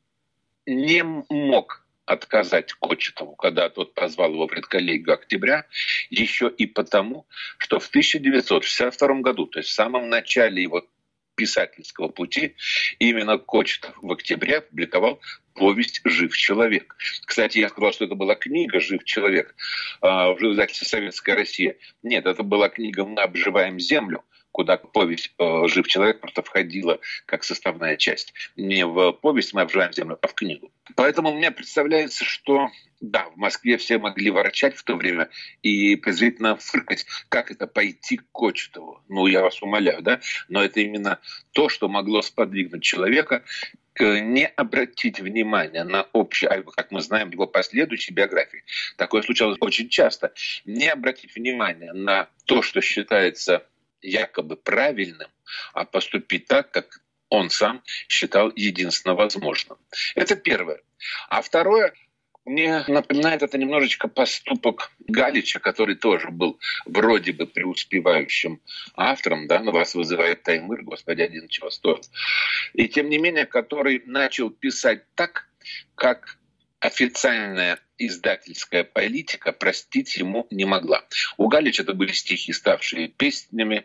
не мог отказать Кочетову, когда тот позвал его в редколлегию «Октября», еще и потому, что в тысяча девятьсот шестьдесят втором году, то есть в самом начале его писательского пути, именно Кочетов в «Октябре» опубликовал повесть «Жив человек». Кстати, я сказал, что это была книга «Жив человек» в издательстве «Советская Россия». Нет, это была книга «Мы обживаем землю», куда повесть «Жив человек» просто входила как составная часть. Не в повесть «Мы обживаем землю», а в книгу. Поэтому мне представляется, что да, в Москве все могли ворчать в то время и презрительно фыркать, как это пойти к Кочетову. Ну, я вас умоляю, да? Но это именно то, что могло сподвигнуть человека не обратить внимания на общее, как мы знаем, его последующей биографии, такое случалось очень часто, не обратить внимания на то, что считается якобы правильным, а поступить так, как он сам считал единственно возможным. Это первое. А второе, мне напоминает это немножечко поступок Галича, который тоже был вроде бы преуспевающим автором, да, но вас вызывает Таймыр, Господи, один чего стоит. И тем не менее, который начал писать так, как официальная издательская политика простить ему не могла. У Галича это были стихи, ставшие песнями,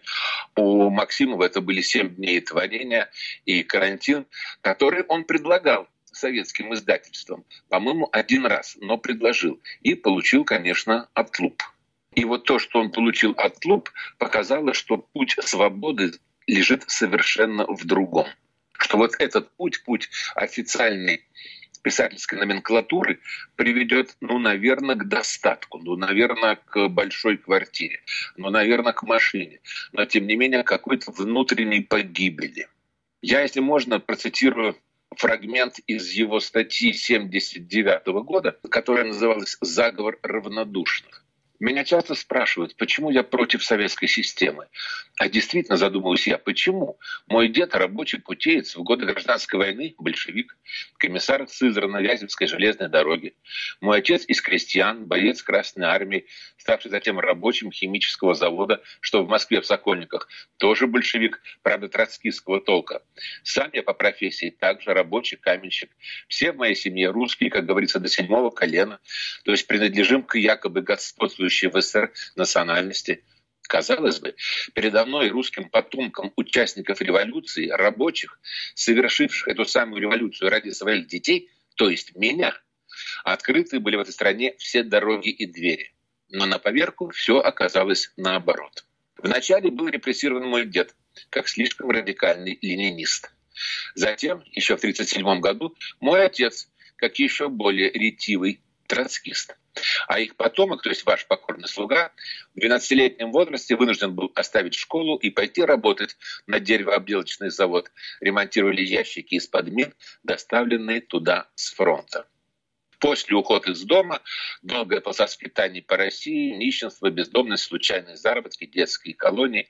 у Максимова это были «Семь дней творения» и «Карантин», которые он предлагал советским издательством, по-моему, один раз, но предложил. И получил, конечно, отлуп. И вот то, что он получил отлуп, показало, что путь свободы лежит совершенно в другом. Что вот этот путь, путь официальной писательской номенклатуры приведет, ну, наверное, к достатку, ну, наверное, к большой квартире, ну, наверное, к машине, но, тем не менее, к какой-то внутренней погибели. Я, если можно, процитирую фрагмент из его статьи семьдесят девятого года, которая называлась «Заговор равнодушных». Меня часто спрашивают, почему я против советской системы. А действительно, задумываюсь я, почему? Мой дед, рабочий путеец, в годы гражданской войны, большевик, комиссар Сызрано-Вяземской железной дороги. Мой отец из крестьян, боец Красной армии, ставший затем рабочим химического завода, что в Москве в Сокольниках, тоже большевик, правда, троцкистского толка. Сам я по профессии также рабочий каменщик. Все в моей семье русские, как говорится, до седьмого колена, то есть принадлежим к якобы господствующей в СССР национальности. Казалось бы, передо мной, русским потомкам участников революции, рабочих, совершивших эту самую революцию ради своих детей, то есть меня, открыты были в этой стране все дороги и двери. Но на поверку все оказалось наоборот. Вначале был репрессирован мой дед, как слишком радикальный ленинист. Затем, еще в тысяча девятьсот тридцать седьмом году, мой отец, как еще более ретивый троцкист. А их потомок, то есть ваш покорный слуга, в двенадцатилетнем возрасте вынужден был оставить школу и пойти работать на деревообделочный завод. Ремонтировали ящики из-под мин, доставленные туда с фронта. После ухода из дома, долгое полоса скитаний по России, нищенство, бездомность, случайные заработки, детские колонии.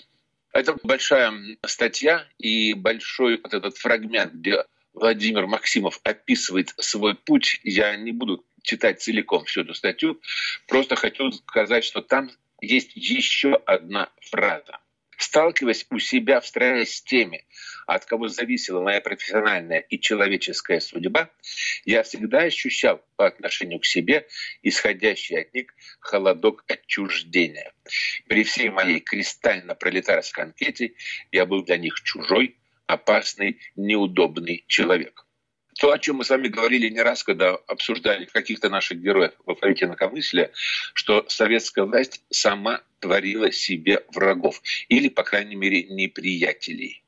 Это большая статья и большой вот этот фрагмент, где Владимир Максимов описывает свой путь. Я не буду читать целиком всю эту статью, просто хочу сказать, что там есть еще одна фраза. Сталкиваясь у себя в стране с теми, от кого зависела моя профессиональная и человеческая судьба, я всегда ощущал по отношению к себе исходящий от них холодок отчуждения. При всей моей кристально-пролетарской анкете я был для них чужой, опасный, неудобный человек. То, о чем мы с вами говорили не раз, когда обсуждали каких-то наших героев в алфавите инакомыслия, что советская власть сама творила себе врагов, или, по крайней мере, неприятелей.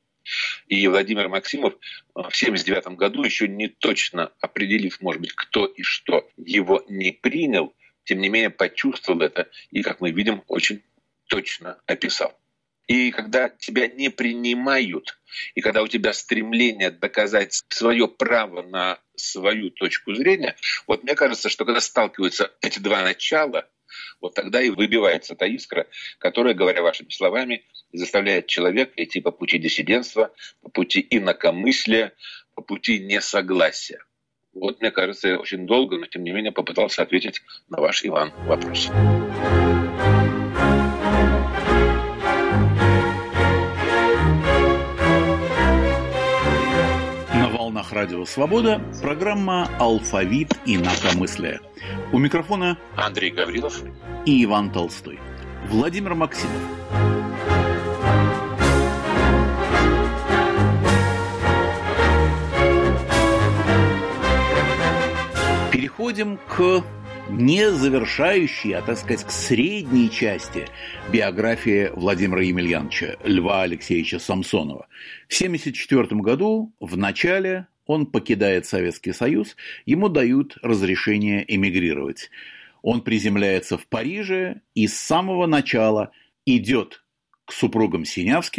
И Владимир Максимов в семьдесят девятом году, еще не точно определив, может быть, кто и что его не принял, тем не менее почувствовал это и, как мы видим, очень точно описал. И когда тебя не принимают, и когда у тебя стремление доказать свое право на свою точку зрения, вот мне кажется, что когда сталкиваются эти два начала, вот тогда и выбивается та искра, которая, говоря вашими словами, заставляет человека идти по пути диссидентства, по пути инакомыслия, по пути несогласия. Вот, мне кажется, я очень долго, но тем не менее попытался ответить на ваш, Иван, вопрос. Радио Свобода, программа «Алфавит инакомыслия». У микрофона Андрей Гаврилов и Иван Толстой. Владимир Максимов. Переходим к не завершающей, а, так сказать, к средней части биографии Владимира Емельяновича, Льва Алексеевича Самсонова. В тысяча девятьсот семьдесят четвёртом году, в начале, он покидает Советский Союз, ему дают разрешение эмигрировать. Он приземляется в Париже и с самого начала идет к супругам Синявским,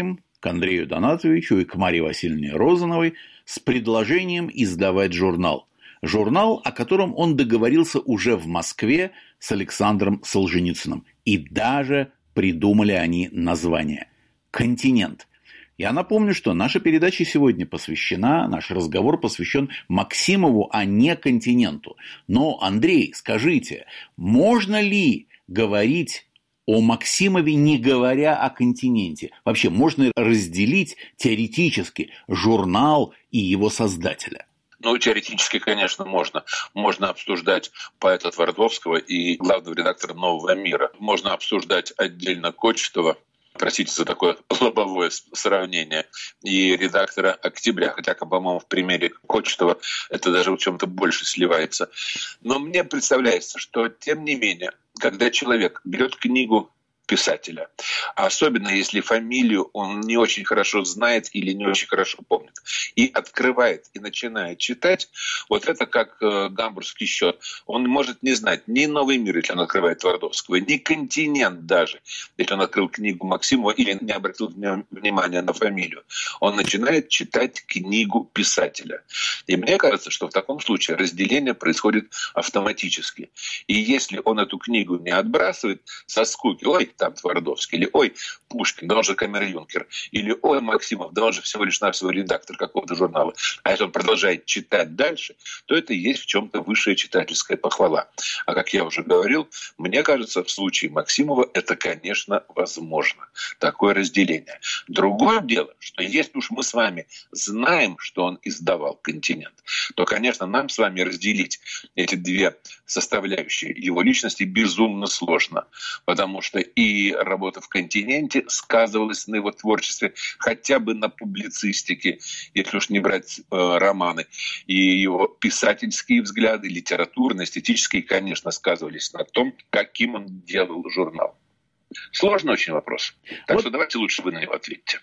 к Андрею Донатовичу и к Марии Васильевне Розановой с предложением издавать журнал. Журнал, о котором он договорился уже в Москве с Александром Солженицыным. И даже придумали они название «Континент». Я напомню, что наша передача сегодня посвящена, наш разговор посвящен Максимову, а не «Континенту». Но, Андрей, скажите, можно ли говорить о Максимове, не говоря о «Континенте»? Вообще, можно разделить теоретически журнал и его создателя? Ну, теоретически, конечно, можно. Можно обсуждать поэта Твардовского и главного редактора «Нового мира». Можно обсуждать отдельно Кочетова, простите за такое лобовое сравнение, и редактора «Октября». Хотя, по-моему, в примере Кочетова это даже в чем-то больше сливается. Но мне представляется, что, тем не менее, когда человек берет книгу писателя, а особенно если фамилию он не очень хорошо знает или не очень хорошо помнит, и открывает и начинает читать, вот это как э, гамбургский счет. Он может не знать ни «Новый мир», если он открывает Твардовского, ни «Континент» даже, если он открыл книгу Максимова или не обратил внимания на фамилию. Он начинает читать книгу писателя. И мне кажется, что в таком случае разделение происходит автоматически. И если он эту книгу не отбрасывает со скуки, ой, там Твардовский, или ой, Пушкин, да он же камер-юнкер, или ой, Максимов, да он же всего лишь навсего редактор какого-то журнала, а если он продолжает читать дальше, то это и есть в чем-то высшая читательская похвала. А как я уже говорил, мне кажется, в случае Максимова это, конечно, возможно, такое разделение. Другое дело, что если уж мы с вами знаем, что он издавал «Континент», то, конечно, нам с вами разделить эти две составляющие его личности безумно сложно, потому что и работа в «Континенте» сказывалась на его творчестве, хотя бы на публицистике, если уж не брать э, романы. И его писательские взгляды, литературные, эстетические, конечно, сказывались на том, каким он делал журнал. Сложный очень вопрос. Так вот. Что давайте лучше вы на него ответите.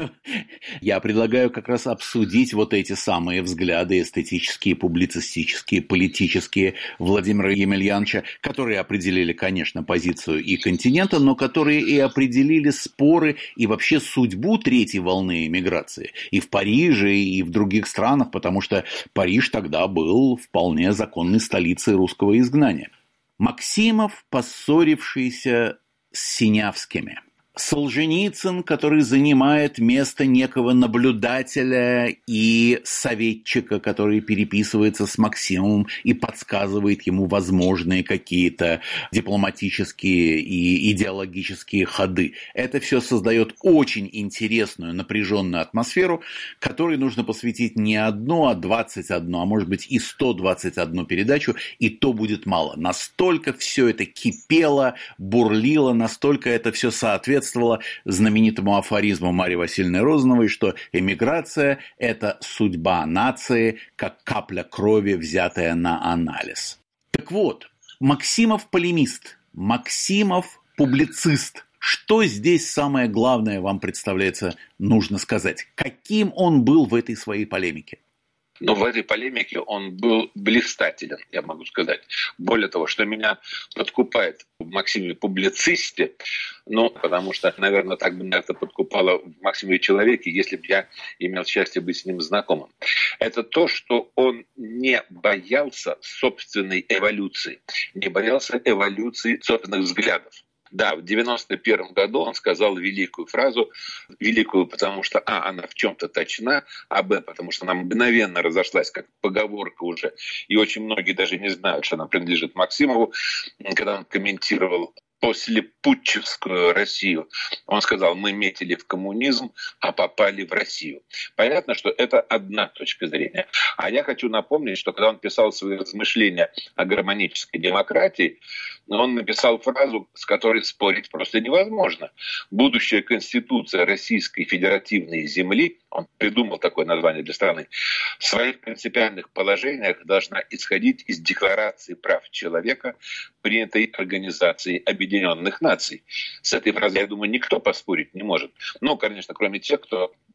Я предлагаю как раз обсудить вот эти самые взгляды эстетические, публицистические, политические Владимира Емельяновича, которые определили, конечно, позицию и «Континента», но которые и определили споры и вообще судьбу третьей волны эмиграции и в Париже, и в других странах, потому что Париж тогда был вполне законной столицей русского изгнания. Максимов, поссорившийся с Синявскими. Солженицын, который занимает место некого наблюдателя и советчика, который переписывается с Максимовым и подсказывает ему возможные какие-то дипломатические и идеологические ходы. Это все создает очень интересную напряженную атмосферу, которой нужно посвятить не одну, а двадцать одну, а может быть и сто двадцать одну передачу, и то будет мало. Настолько все это кипело, бурлило, настолько это все соответствовало знаменитому афоризму Марии Васильевны Розановой, что эмиграция – это судьба нации, как капля крови, взятая на анализ. Так вот, Максимов полемист, Максимов публицист. Что здесь самое главное вам представляется нужно сказать? Каким он был в этой своей полемике? Но в этой полемике он был блистателен, я могу сказать. Более того, что меня подкупает в Максиме публицисте, ну, потому что, наверное, так бы меня это подкупало в Максиме человеке, если бы я имел счастье быть с ним знакомым. Это то, что он не боялся собственной эволюции, не боялся эволюции собственных взглядов. Да, в девяносто первом году он сказал великую фразу, великую, потому что, а, она в чем-то точна, а, б, потому что она мгновенно разошлась, как поговорка уже, и очень многие даже не знают, что она принадлежит Максимову, когда он комментировал послепутчевскую Россию. Он сказал, мы метили в коммунизм, а попали в Россию. Понятно, что это одна точка зрения. А я хочу напомнить, что когда он писал свои размышления о гармонической демократии, он написал фразу, с которой спорить просто невозможно. Будущая конституция Российской Федеративной Земли, он придумал такое название для страны, в своих принципиальных положениях должна исходить из Декларации прав человека, принятой Организацией Объединенных Наций. С этой фразой, я думаю, никто поспорить не может. Ну, конечно, кроме тех, кто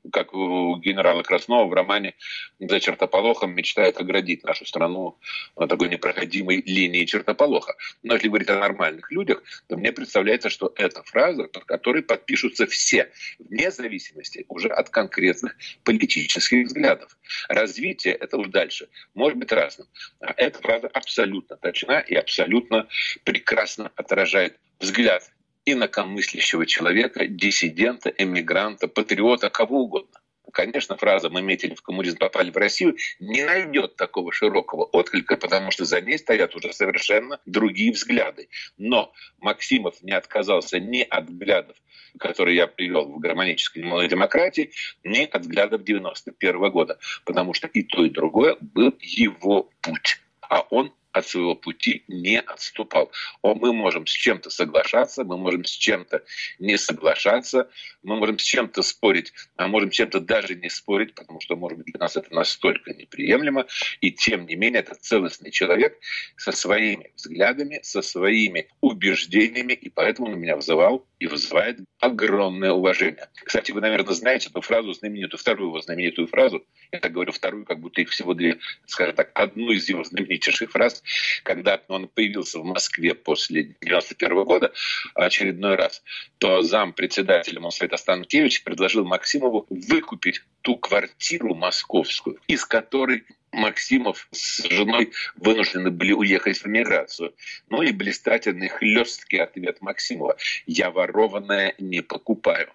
как у генерала Краснова в романе «За чертополохом» мечтает оградить нашу страну от такой непроходимой линии чертополоха. Но если говорить о нормальных людях, то мне представляется, что это фраза, под которой подпишутся все, вне зависимости уже от конкретных политических взглядов. Развитие, это уж дальше, может быть разным. А эта фраза абсолютно точна и абсолютно прекрасно отражает взгляд инакомыслящего человека, диссидента, эмигранта, патриота, кого угодно. Конечно, фраза «мы метили в коммунизм, попали в Россию» не найдет такого широкого отклика, потому что за ней стоят уже совершенно другие взгляды. Но Максимов не отказался ни от взглядов, которые я привел в «Гармонической молодой демократии», ни от взглядов девяносто первого года, потому что и то, и другое был его путь. А он от своего пути не отступал. О, мы можем с чем-то соглашаться, мы можем с чем-то не соглашаться, мы можем с чем-то спорить, а можем с чем-то даже не спорить, потому что, может быть, для нас это настолько неприемлемо. И тем не менее, это целостный человек со своими взглядами, со своими убеждениями, и поэтому он меня вызывал и вызывает огромное уважение. Кстати, вы, наверное, знаете эту фразу знаменитую, вторую его знаменитую фразу. Я так говорю вторую, как будто их всего две, скажем так, одну из его знаменитейших фраз, когда он появился в Москве после девяносто первого года очередной раз, то зампредседателя Моссовета Станкевич предложил Максимову выкупить ту квартиру московскую, из которой Максимов с женой вынуждены были уехать в эмиграцию. Ну и блистательный хлесткий ответ Максимова: «Я ворованное не покупаю».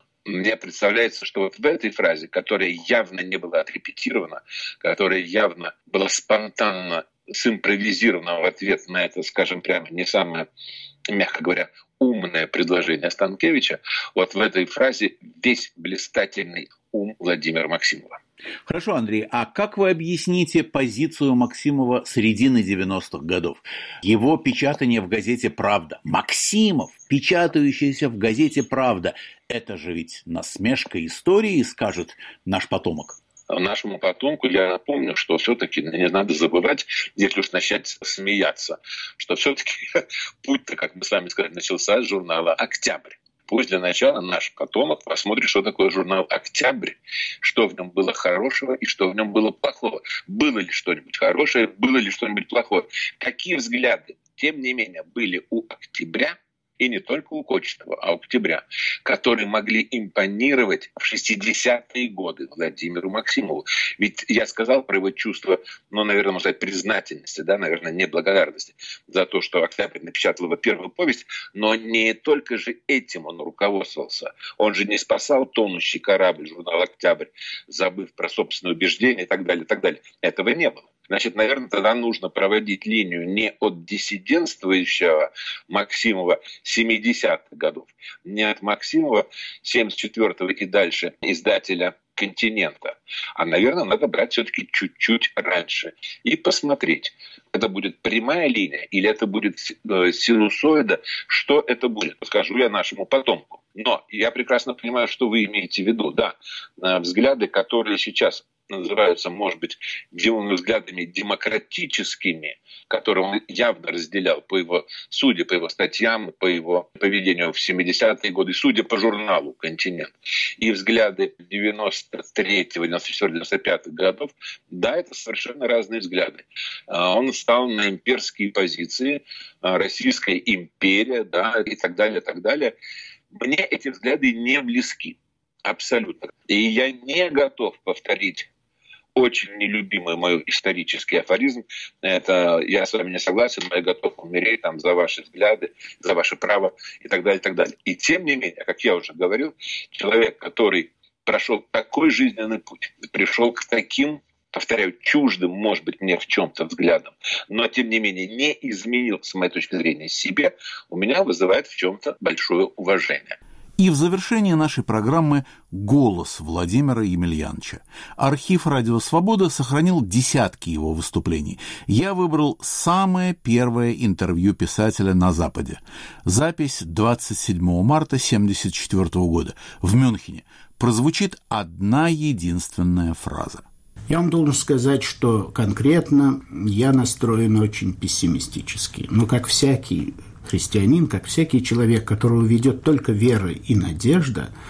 Мне представляется, что вот в этой фразе, которая явно не была отрепетирована, которая явно была спонтанно симпровизирована в ответ на это, скажем прямо, не самое, мягко говоря, умное предложение Станкевича, вот в этой фразе весь блистательный ум Владимира Максимова. Хорошо, Андрей, а как вы объясните позицию Максимова середины девяностых годов? Его печатание в газете «Правда». Максимов, печатающийся в газете «Правда». Это же ведь насмешка истории, скажет наш потомок. Нашему потомку я напомню, что все-таки не надо забывать, если уж начать смеяться, что все-таки путь-то, как мы с вами сказали, начался с журнала «Октябрь». Пусть для начала наш потомок посмотрит, что такое журнал «Октябрь», что в нем было хорошего и что в нем было плохого. Было ли что-нибудь хорошее, было ли что-нибудь плохое. Какие взгляды, тем не менее, были у «Октября», и не только у Кочетова, а у Октября, которые могли импонировать в шестидесятые годы Владимиру Максимову. Ведь я сказал про его чувство, ну, наверное, можно сказать, признательности, да, наверное, не благодарности за то, что Октябрь напечатал его первую повесть, но не только же этим он руководствовался. Он же не спасал тонущий корабль, журнал «Октябрь», забыв про собственные убеждения и так далее, и так далее. Этого не было. Значит, наверное, тогда нужно проводить линию не от диссидентствующего Максимова семидесятых годов, не от Максимова семьдесят четвёртого и дальше издателя «Континента», а, наверное, надо брать все-таки чуть-чуть раньше и посмотреть, это будет прямая линия или это будет синусоида, что это будет, скажу я нашему потомку. Но я прекрасно понимаю, что вы имеете в виду. Да, взгляды, которые сейчас называются, может быть, взглядами демократическими, которые он явно разделял по его, судя по его статьям, по его поведению в семидесятые годы, судя по журналу «Континент», и взгляды девяносто третьего, девяносто четвёртого, девяносто пятого годов, да, это совершенно разные взгляды. Он стал на имперские позиции, Российская империя, да, и так далее, и так далее. Мне эти взгляды не близки. Абсолютно. И я не готов повторить очень нелюбимый мой исторический афоризм. Это я с вами не согласен, но я готов умереть там, за ваши взгляды, за ваше право и так далее, и так далее. И тем не менее, как я уже говорил, человек, который прошел такой жизненный путь, пришел к таким, повторяю, чуждым, может быть, мне в чем-то взглядам, но, тем не менее, не изменил, с моей точки зрения, себе, у меня вызывает в чем-то большое уважение. И в завершение нашей программы голос Владимира Емельяновича. Архив «Радио Свобода» сохранил десятки его выступлений. Я выбрал самое первое интервью писателя на Западе. Запись двадцать седьмого марта тысяча девятьсот семьдесят четвёртого года в Мюнхене. Прозвучит одна единственная фраза. Я вам должен сказать, что конкретно я настроен очень пессимистически. Но как всякий христианин, как всякий человек, которого ведет только вера и надежда,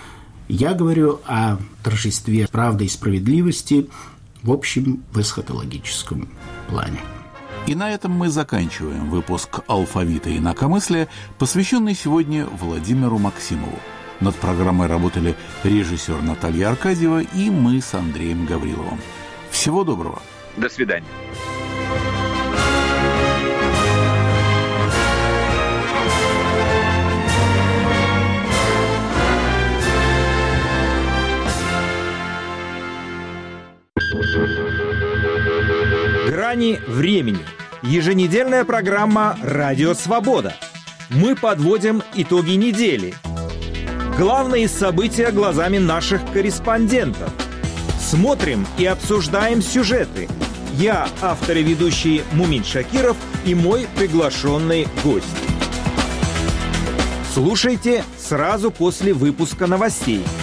Я говорю о торжестве правды и справедливости в общем, в эсхатологическом плане. И на этом мы заканчиваем выпуск «Алфавита инакомыслия», посвященный сегодня Владимиру Максимову. Над программой работали режиссер Наталья Аркадьева и мы с Андреем Гавриловым. Всего доброго. До свидания. «Грани времени». Еженедельная программа «Радио Свобода». Мы подводим итоги недели. Главные события глазами наших корреспондентов. Смотрим и обсуждаем сюжеты. Я, автор и ведущий Мумин Шакиров, и мой приглашенный гость. Слушайте сразу после выпуска новостей.